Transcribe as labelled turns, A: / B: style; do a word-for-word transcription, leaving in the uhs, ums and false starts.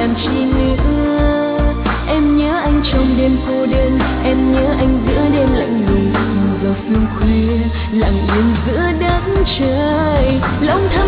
A: làm chi nữa. Em nhớ anh trong đêm cô đơn, em nhớ anh giữa đêm lạnh lùng vào phương khuya, lặng yên giữa đất trời. Lòng